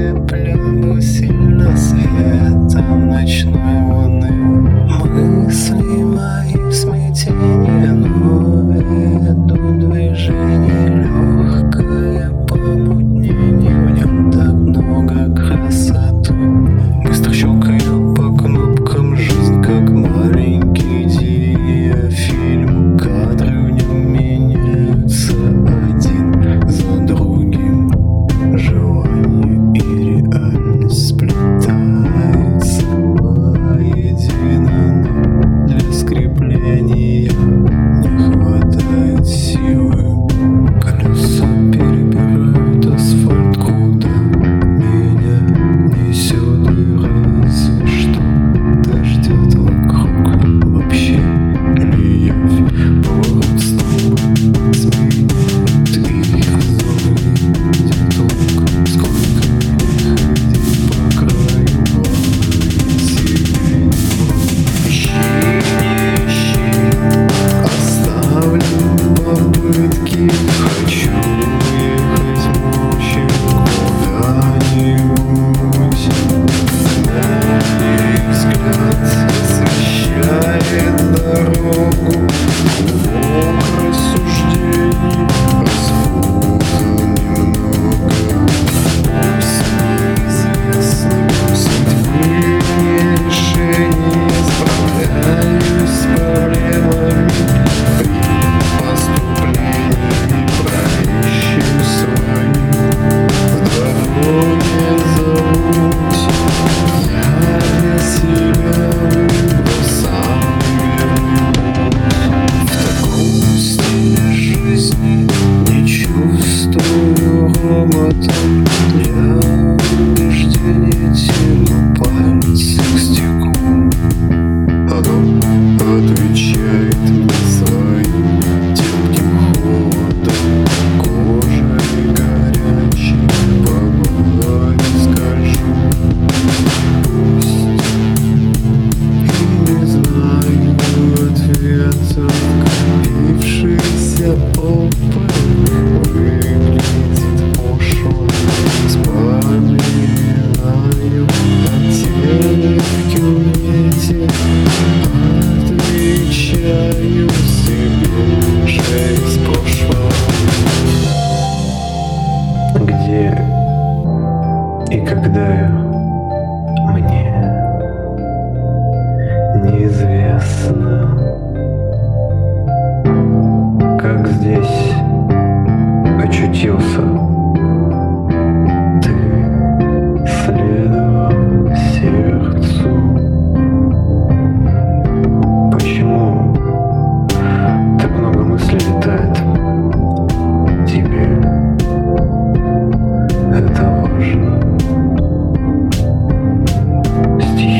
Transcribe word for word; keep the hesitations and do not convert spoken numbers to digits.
ослеплен сильно светом ночной луны. Мысли мои в смятении, но ведут движение легкое помутнение. В нем так много красоты. Быстро щелкаю по кнопкам, жизнь как маленький диафильм. Кадры в нем меняются один за другим. Желание и реальность сплетаются воедино, но для скрепления не хватает силы. Колеса перебирают асфальт, куда меня несет, и разве что дождет вокруг. Вообще ли явь пород столбы сменит их зоны? Где толк? Сколько мне ходить по краю волны? Себе не ищи, не ищи, оставлю попытки. Хочу уехать молча куда-нибудь. Мой взгляд освещает дорогу. Глубок рассуждений разбуду немного. Пусть неизвестны судьбы мне решения. Справляюсь с проблемами при поступлении. Прощу свои в дороге зовут. Я для себя выбрал самый верный путь. В таком стиле жизни не чувствую робота. Для убеждения телу пальцы к стеклу. Оно отвечает мне своим терпким холодом. Кожа горячей по глади скольжу. Пусть и не знаю ответа, копившийся опыт выглядит пошло. Вспоминаю о теле в кювете. Отвечаю себе же из прошлого. Где и когда мне неизвестно. Как здесь очутился ты, следовал сердцу. Почему так много мыслей летает? Тебе это важно? Стихи